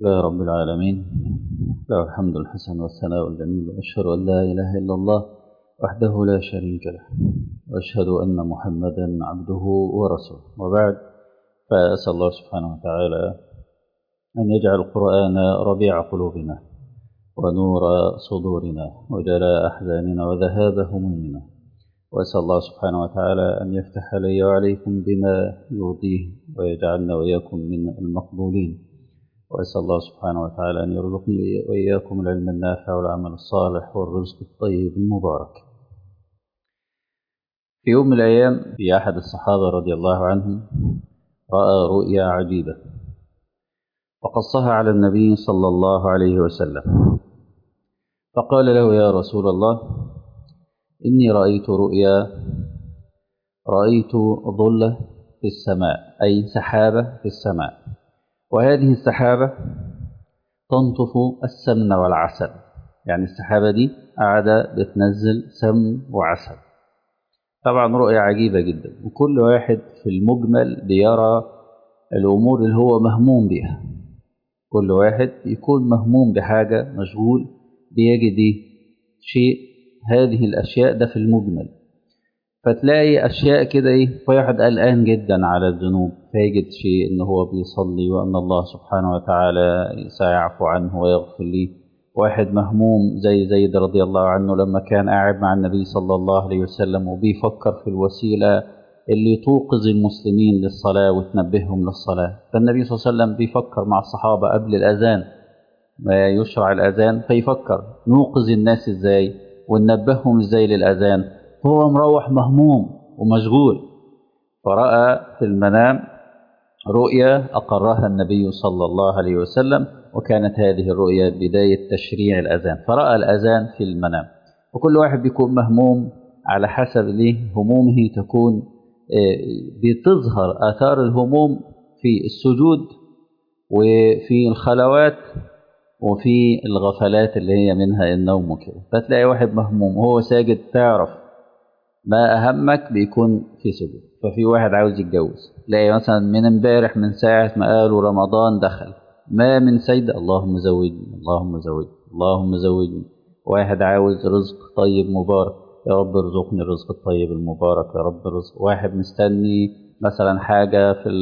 لا رب العالمين، له الحمد الحسن والثناء الجميل، وأشهد أن لا إله إلا الله وحده لا شريك له، وأشهد أن محمدا عبده ورسوله. وبعد، فأسأل الله سبحانه وتعالى أن يجعل القرآن ربيع قلوبنا ونور صدورنا وجلاء أحزاننا وذهاب همومنا، وأسأل الله سبحانه وتعالى أن يفتح لي وعليكم بما يرضيه ويجعلنا وإياكم من المقبولين، وأسأل الله سبحانه وتعالى أن يرزقني وإياكم العلم النافع والعمل الصالح والرزق الطيب المبارك. في يوم من الأيام في أحد الصحابة رضي الله عنهم رأى رؤيا عجيبة فقصها على النبي صلى الله عليه وسلم، فقال له: يا رسول الله، إني رأيت رؤيا، رأيت ظلة في السماء، أي سحابة في السماء، وهذه السحابة تنطف السمن والعسل، يعني السحابة دي قاعدة بتنزل سمن وعسل. طبعا رؤية عجيبة جدا، وكل واحد في المجمل بيرى الأمور اللي هو مهموم بها، كل واحد يكون مهموم بحاجة، مشغول بيجد شيء، هذه الأشياء ده في المجمل. فتلاقي أشياء كده واحد قلقان جدا على الذنوب فيجد شيء إن هو بيصلي وأن الله سبحانه وتعالى سيعفو عنه ويغفر ليه. واحد مهموم زي زيد رضي الله عنه لما كان قاعد مع النبي صلى الله عليه وسلم وبيفكر في الوسيلة اللي توقظ المسلمين للصلاة وتنبههم للصلاة، فالنبي صلى الله عليه وسلم بيفكر مع الصحابة قبل الأذان ما يشرع الأذان، فيفكر نوقظ الناس إزاي وننبههم إزاي للأذان، هو مروح مهموم ومشغول. فرأى في المنام رؤيا أقرها النبي صلى الله عليه وسلم، وكانت هذه الرؤيا بداية تشريع الأذان، فرأى الأذان في المنام. وكل واحد بيكون مهموم على حسب همومه تكون بتظهر آثار الهموم في السجود وفي الخلوات وفي الغفلات اللي هي منها النوم وكده. فتلاقي واحد مهموم وهو ساجد، تعرف ما أهمك بيكون في سجود. ففي واحد عاوز يتجوز، تلاقي مثلا من امبارح من ساعة ما قالوا رمضان دخل ما من سيدة اللهم زوجني اللهم زوجني اللهم زوجني. واحد عاوز رزق طيب مبارك، يا رب ارزقني الرزق الطيب المبارك يا رب رزق. واحد مستني مثلا حاجة في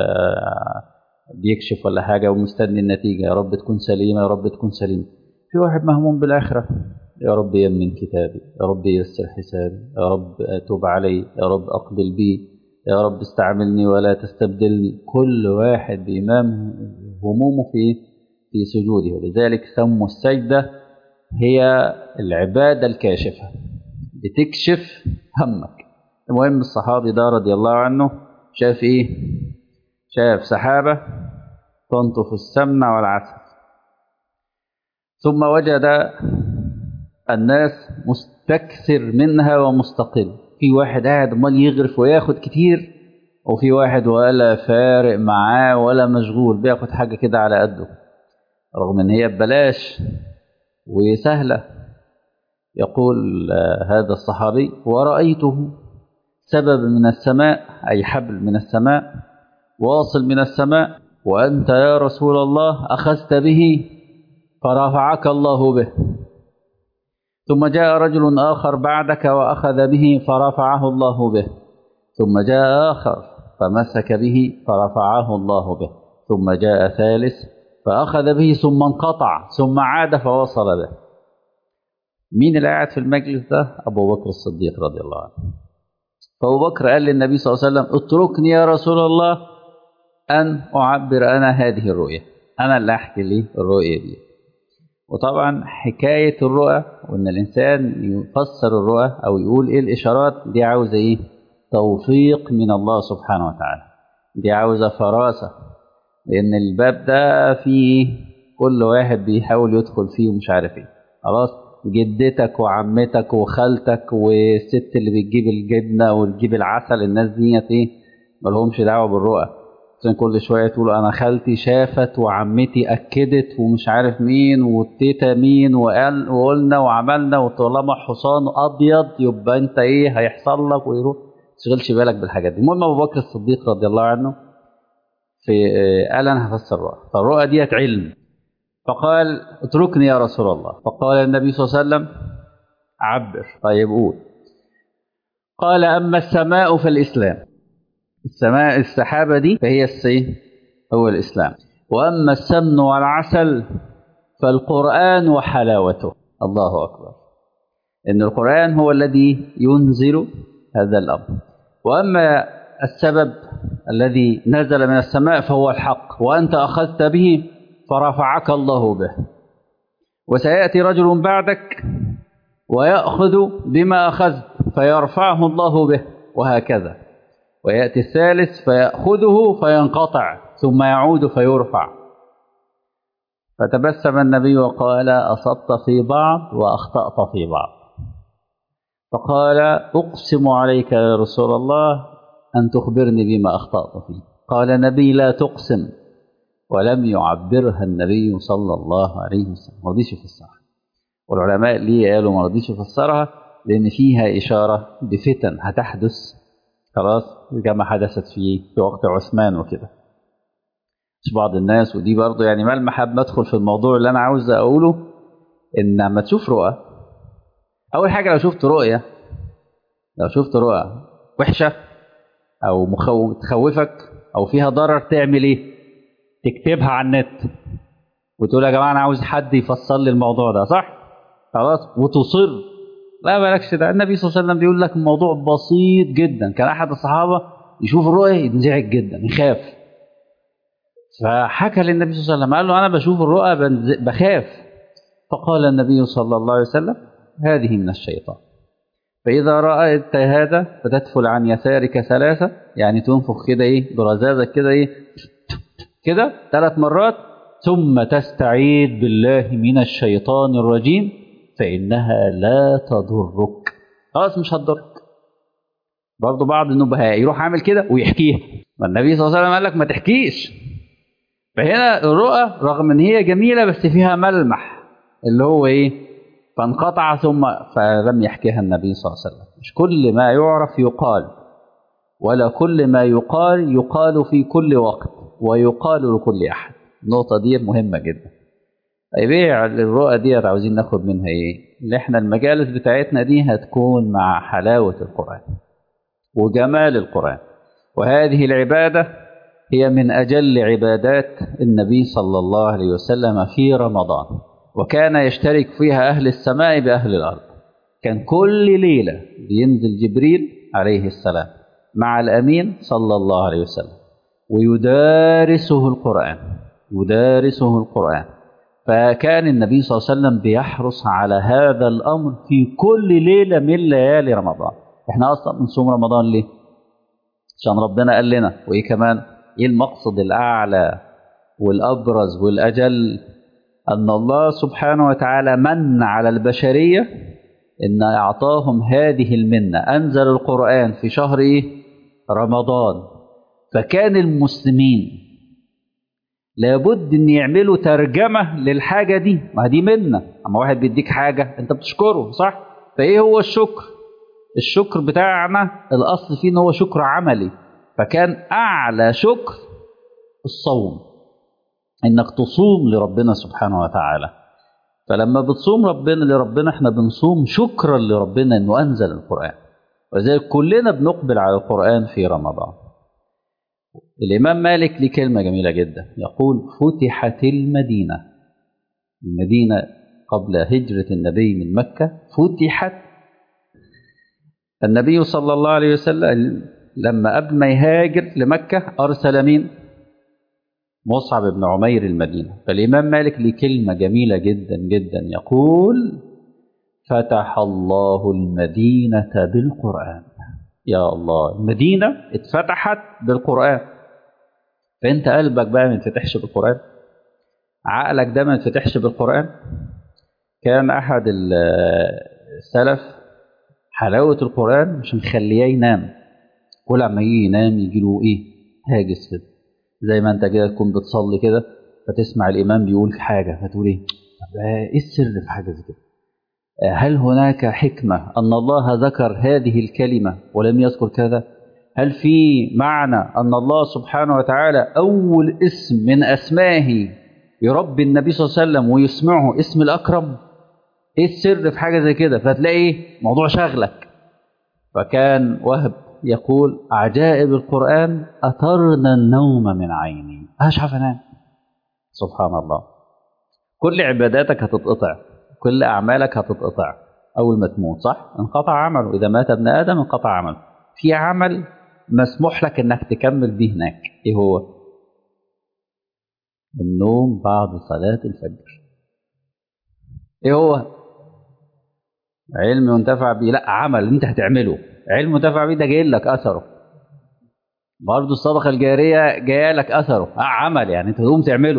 بيكشف ولا حاجة ومستني النتيجة، يا رب تكون سليمة يا رب تكون سليمة. في واحد مهموم بالآخرة، يا رب يمن كتابي، يا رب ييسر حسابي، يا رب توب علي، يا رب أقبل بي، يا رب استعملني ولا تستبدلني. كل واحد بإمام همومه في سجوده، ولذلك سموا السجدة هي العبادة الكاشفة، بتكشف همك. المهم الصحابي ده رضي الله عنه شاف شاف سحابة تنطف السمن والعسل، ثم وجد الناس مستكثر منها ومستقل. في واحد قاعد امال يغرف وياخد كتير، وفي واحد ولا فارق معاه ولا مشغول بياخد حاجة كده على قده، رغم ان هي ببلاش وسهلة. يقول هذا الصحابي: ورأيته سبب من السماء، أي حبل من السماء واصل من السماء، وأنت يا رسول الله أخذت به فرفعك الله به، ثم جاء رجل آخر بعدك وأخذ به فرفعه الله به، ثم جاء آخر فمسك به فرفعه الله به، ثم جاء ثالث فأخذ به ثم انقطع، ثم عاد فوصل به. مين اللي قاعد في المجلس ده؟ أبو بكر الصديق رضي الله عنه. فأبو بكر قال للنبي صلى الله عليه وسلم: اتركني يا رسول الله أن أعبر أنا هذه الرؤية، أنا اللي أحكي لي الرؤية دي. وطبعا حكاية الرؤى وإن الإنسان يفسر الرؤى أو يقول إيه الإشارات دي عاوزة توفيق من الله سبحانه وتعالى، دي عاوزة فراسة، لأن الباب ده فيه كل واحد بيحاول يدخل فيه ومش عارف خلاص جدتك وعمتك وخالتك والست اللي بتجيب الجبنة وتجيب العسل، الناس ديت ملهمش دعوة بالرؤى. عشان كل شوية تقول أنا خالتي شافت وعمتي أكدت ومش عارف مين والتيتا مين وقلنا وعملنا، وطالما حصان أبيض يبقى أنت هيحصل لك ويروح. تشغلش بالك بالحاجات دي. المهم أبو بكر الصديق رضي الله عنه قال أنا هفسر الرؤى. فالرؤى ديت علم، فقال اتركني يا رسول الله. فقال النبي صلى الله عليه وسلم عبر. طيب قول. قال أما السماء فالإسلام. السماء السحابة دي فهي السين هو الإسلام. وأما السمن والعسل فالقرآن وحلاوته. الله أكبر. إن القرآن هو الذي ينزل هذا الأمر. وأما السبب الذي نزل من السماء فهو الحق، وأنت أخذت به فرفعك الله به. وسيأتي رجل بعدك ويأخذ بما أخذت فيرفعه الله به، وهكذا. ويأتي الثالث فيأخذه فينقطع ثم يعود فيرفع. فتبسم النبي وقال أصبت في بعض وأخطأت في بعض. فقال أقسم عليك يا رسول الله أن تخبرني بما أخطأت فيه. قال النبي لا تقسم. ولم يعبرها النبي صلى الله عليه وسلم، ما رضيش يفسرها. والعلماء ليه قالوا ما رضيش يفسرها؟ لأن فيها إشارة بفتن هتحدث خلاص كما حدثت في وقت عثمان وكده. مش بعض الناس، ودي برضه يعني ملمح قبل ما ادخل في الموضوع اللي انا عاوز اقوله، ان لما تشوف رؤى، اول حاجه لو شفت رؤى وحشه او تخوفك او فيها ضرر، تعمل ايه؟ تكتبها على النت وتقول يا جماعه انا عاوز حد يفسر لي الموضوع ده، صح؟ خلاص، وتصر. لا مالكش ده. النبي صلى الله عليه وسلم بيقول لك الموضوع بسيط جدا. كان احد الصحابه يشوف الرؤيا ينزعج جدا يخاف، فحكى للنبي صلى الله عليه وسلم قال له انا بشوف الرؤى بخاف. فقال النبي صلى الله عليه وسلم هذه من الشيطان. فاذا رايت هذا فتدفل عن يسارك ثلاثه، يعني تنفخ كده ايه برزازك كده ايه كده 3 مرات، ثم تستعيذ بالله من الشيطان الرجيم فانها لا تضرك. خلاص مش هتضرك. برضه بعض النبهاء يروح عامل كده ويحكيها، ما النبي صلى الله عليه وسلم قال لك ما تحكيش. فهنا الرؤى رغم ان هي جميله بس فيها ملمح اللي هو ايه؟ فانقطع فلم يحكيها النبي صلى الله عليه وسلم. مش كل ما يعرف يقال، ولا كل ما يقال في كل وقت ويقال لكل احد. النقطه دي مهمه جدا. طيب ايه الرؤى دي عاوزين ناخد منها ايه؟ اللي احنا المجالس بتاعتنا دي هتكون مع حلاوه القران وجمال القران. وهذه العباده هي من أجل عبادات النبي صلى الله عليه وسلم في رمضان، وكان يشترك فيها أهل السماء بأهل الأرض. كان كل ليلة بينزل جبريل عليه السلام مع الأمين صلى الله عليه وسلم ويدارسه القرآن. فكان النبي صلى الله عليه وسلم بيحرص على هذا الأمر في كل ليلة من ليالي رمضان. احنا أصلا بنصوم رمضان ليه؟ عشان ربنا قال لنا. وإيه كمان؟ ايه المقصد الاعلى والابرز والاجل؟ ان الله سبحانه وتعالى من على البشريه ان اعطاهم هذه المنه، انزل القران في شهر ايه؟ رمضان. فكان المسلمين لابد ان يعملوا ترجمه للحاجه دي. ما دي منه، اما واحد بيديك حاجه انت بتشكره، صح؟ فايه هو الشكر؟ الشكر بتاعنا الاصل فيه ان هو شكر عملي. فكان أعلى شكر الصوم، إنك تصوم لربنا سبحانه وتعالى. فلما بتصوم لربنا احنا بنصوم شكرا لربنا إنه أنزل القرآن. وذلك كلنا بنقبل على القرآن في رمضان. الإمام مالك ليه كلمة جميلة جدا، يقول فتحت المدينة قبل هجرة النبي من مكة فتحت. النبي صلى الله عليه وسلم لما قبل ما يهاجر لمكة أرسل مين؟ مصعب بن عمير المدينة. فالإمام مالك ليه كلمة جميلة جدا جدا، يقول فتح الله المدينة بالقرآن. يا الله، المدينة اتفتحت بالقرآن. فأنت قلبك بقى ما ينفتحش بالقرآن، عقلك ده ما ينفتحش بالقرآن. كان أحد السلف حلاوة القرآن مش مخليه ينام، كل عما يجي ينام يجي له ايه؟ هاجس كده، زي ما انت كده تكون بتصلي كده فتسمع الامام بيقول في حاجه فتقول ايه؟ طب ايه السر في حاجه زي كده؟ هل هناك حكمه ان الله ذكر هذه الكلمه ولم يذكر كذا؟ هل في معنى ان الله سبحانه وتعالى اول اسم من اسمائه يربي النبي صلى الله عليه وسلم ويسمعه اسم الأكرم؟ إيه السر في حاجة زي كده؟ فتلاقي موضوع شغلك. فكان وهب يقول: عجائب القرآن أطرنا النوم من عيني، مش عارف أنام. سبحان الله. كل عباداتك هتتقطع، كل أعمالك هتتقطع أول ما تموت، صح؟ انقطع عمله. إذا مات ابن آدم انقطع عمله. في عمل مسموح لك إنك تكمل به هناك، إيه هو؟ النوم بعد صلاة الفجر. إيه هو؟ علم ينتفع به؟ لا، عمل أنت هتعمله. علم ينتفع به ده جاي لك أثره. برضه الصدقة الجارية جاية لك أثره، عمل يعني أنت تقوم تعمله.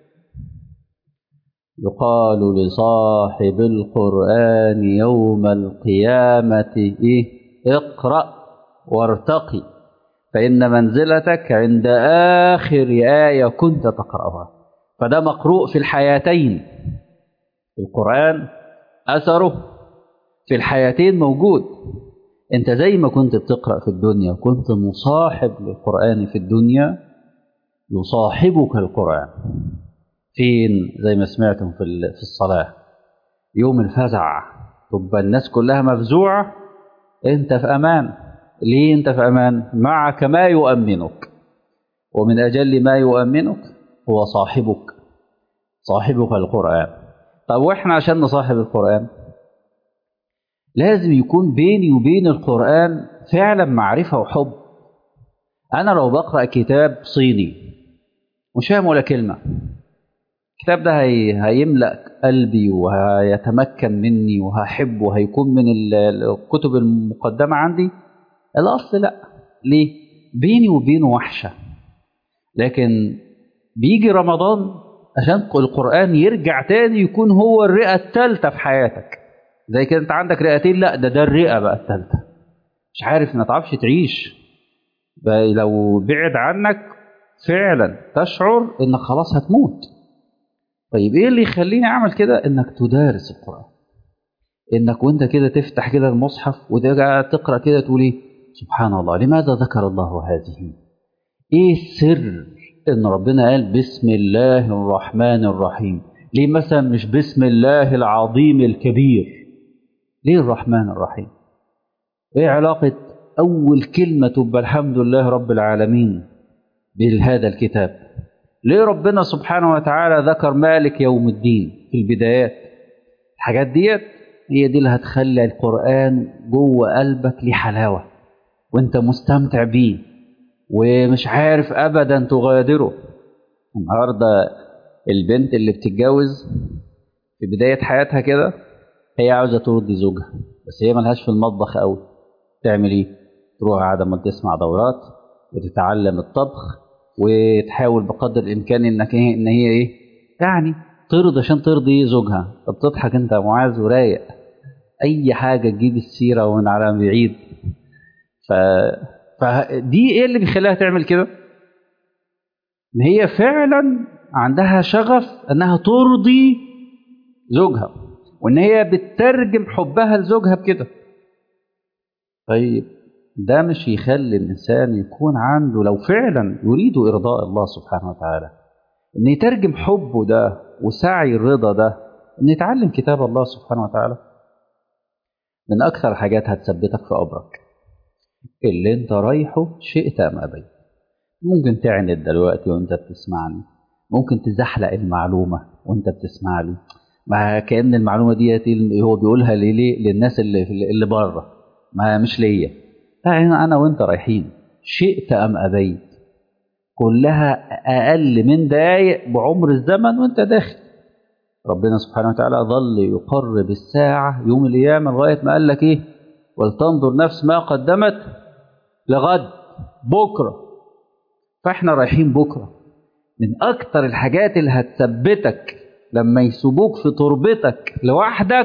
يقال لصاحب القرآن يوم القيامة إيه؟ اقرأ وارتقي، فإن منزلتك عند آخر آية كنت تقرأها. فده مقروء في الحياتين. القرآن أثره في الحياتين موجود. أنت زي ما كنت بتقرأ في الدنيا وكنت مصاحب للقرآن في الدنيا، يصاحبك القرآن فين؟ زي ما سمعتم في الصلاة، يوم الفزع تبقى الناس كلها مفزوعة، أنت في أمان. ليه أنت في أمان؟ معك ما يؤمنك، ومن أجل ما يؤمنك هو صاحبك القرآن. طب وإحنا عشان نصاحب القرآن لازم يكون بيني وبين القرآن فعلا معرفة وحب. أنا لو بقرأ كتاب صيني مش فاهم ولا كلمة، الكتاب ده هيملأ قلبي وهيتمكن مني وهحبه وهيكون من الكتب المقدمة عندي؟ الأصل لا. ليه؟ بيني وبينه وحشة. لكن بيجي رمضان عشان القرآن يرجع تاني يكون هو الرئة الثالثة في حياتك. زي كده انت عندك رئتين، لا ده الرئة بقى الثالثة. مش عارف، ما تعرفش تعيش لو بعد عنك فعلا تشعر انك خلاص هتموت. طيب ايه اللي يخليني اعمل كده؟ انك تدارس القرآن، انك وانت كده تفتح كده المصحف وتقرأ كده تقول ايه؟ سبحان الله، لماذا ذكر الله هذه؟ ايه السر ان ربنا قال بسم الله الرحمن الرحيم؟ ليه مثلا مش بسم الله العظيم الكبير؟ ليه الرحمن الرحيم؟ ايه علاقة اول كلمة تبقى الحمد لله رب العالمين بهذا الكتاب؟ ليه ربنا سبحانه وتعالى ذكر مالك يوم الدين في البدايات؟ الحاجات ديت هي دي اللي هتخلي القرآن جوه قلبك ليه حلاوة وانت مستمتع بيه ومش عارف ابدا تغادره. النهارده البنت اللي بتتجوز في بداية حياتها كده هي عاوزة ترضي زوجها، بس هي ملهاش في المطبخ قوي. تعمل ايه؟ تروح قاعدة ما تسمع دورات وتتعلم الطبخ وتحاول بقدر الامكان انك ايه، ان هي ايه يعني ترضى عشان ترضي زوجها. طب تضحك انت يا معاذ ورايق، اي حاجة تجيب السيرة ومن على بعيد. ف... فدي ايه اللي بيخليها تعمل كده؟ ان هي فعلا عندها شغف انها ترضي زوجها، وان هي بتترجم حبها لزوجها بكده. طيب ده مش يخلي الانسان يكون عنده، لو فعلا يريد ارضاء الله سبحانه وتعالى، ان يترجم حبه ده وسعي الرضا ده ان يتعلم كتاب الله سبحانه وتعالى؟ من اكثر الحاجات هتثبتك في قبرك اللي انت رايحه شئت ام ابيت. ممكن تعند دلوقتي وانت بتسمعني، ممكن تزحلق المعلومة وانت بتسمع لي، ما كأن المعلومة دي هو بيقولها ليه للناس اللي بره، ما مش ليا. انا وانت رايحين شئت ام ابيت، كلها اقل من دقايق بعمر الزمن وانت داخل. ربنا سبحانه وتعالى ظل يقرب الساعة يوم القيامة لغاية ما قال لك ايه؟ ولتنظر نفس ما قدمت لغد، بكرة. فاحنا رايحين بكرة. من اكتر الحاجات اللي هتثبتك لما يسيبوك في تربتك لوحدك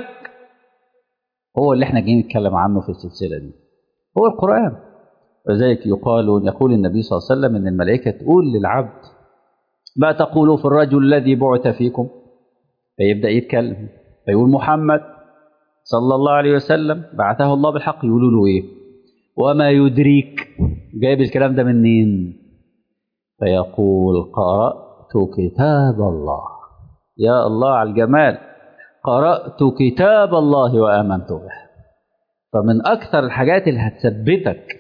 هو اللي احنا جايين نتكلم عنه في السلسلة دي، هو القرآن. وذلك يقول النبي صلى الله عليه وسلم ان الملائكة تقول للعبد ما تقولوا في الرجل الذي بعث فيكم؟ فيبدأ يتكلم فيقول محمد صلى الله عليه وسلم بعثه الله بالحق. يقولوا له ايه؟ وما يدريك جايب الكلام ده منين؟ فيقول قرأت كتاب الله. يا الله على الجمال. قرأت كتاب الله وآمنت به. فمن أكثر الحاجات اللي هتثبتك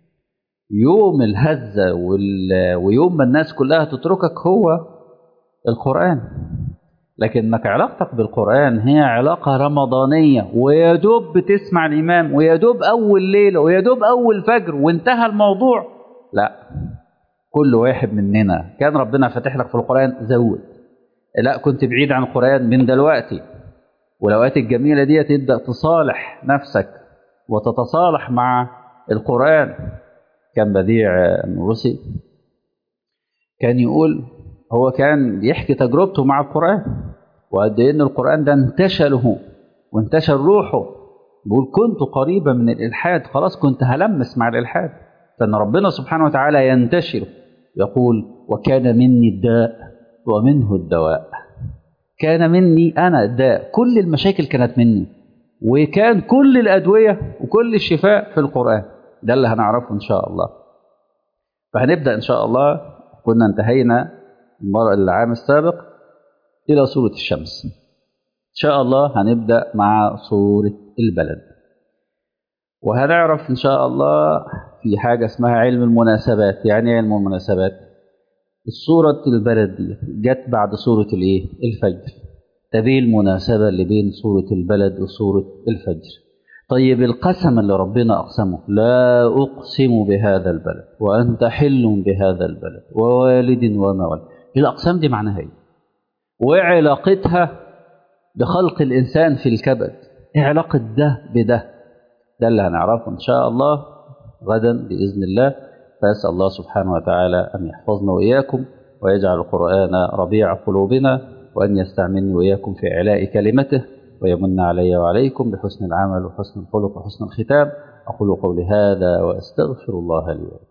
يوم الهزة ويوم ما الناس كلها تتركك هو القرآن. لكنك علاقتك بالقرآن هي علاقة رمضانية، ويدوب بتسمع الإمام، ويدوب أول ليلة، ويدوب أول فجر وانتهى الموضوع. لا، كل واحد مننا كان ربنا فاتح لك في القرآن زود. لا، كنت بعيد عن القرآن من دلوقتي، والأوقات الجميلة دي تبدأ تصالح نفسك وتتصالح مع القرآن. كان بديع النورسي كان يقول، هو كان يحكي تجربته مع القرآن وقد إيه إن القرآن ده انتشله وانتشل روحه. بيقول كنت قريبا من الإلحاد، خلاص كنت هلمس مع الإلحاد، فإن ربنا سبحانه وتعالى ينتشره. يقول وكان مني الداء ومنه الدواء. كان مني أنا الداء، كل المشاكل كانت مني، وكان كل الأدوية وكل الشفاء في القرآن. ده اللي هنعرفه إن شاء الله. فهنبدأ إن شاء الله. كنا انتهينا العام السابق إلى سورة الشمس. إن شاء الله هنبدأ مع سورة البلد، وهنعرف إن شاء الله في حاجة اسمها علم المناسبات. يعني علم المناسبات، السورة البلد دي جت بعد سورة الفجر. تبين المناسبة اللي بين سورة البلد وسورة الفجر. طيب القسم اللي ربنا أقسمه، لا أقسم بهذا البلد وأنت حل بهذا البلد ووالد وما ولد، الأقسام دي معناها إيه؟ وعلاقتها بخلق الإنسان في الكبد، إيه علاقة ده بده؟ ده اللي هنعرفه إن شاء الله غدا بإذن الله. فأسأل الله سبحانه وتعالى أن يحفظنا وإياكم، ويجعل القرآن ربيع قلوبنا، وأن يستعملني وإياكم في إعلاء كلمته، ويمن علي وعليكم بحسن العمل وحسن الخلق وحسن الختام. أقول قولي هذا وأستغفر الله لي ولكم.